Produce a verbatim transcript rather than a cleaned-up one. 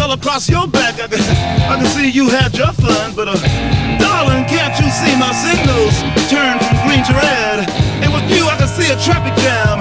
all across your back. I can, I can see you had your fun, but uh, darling, can't you see my signals turn from green to red? And with you, I can see a traffic jam.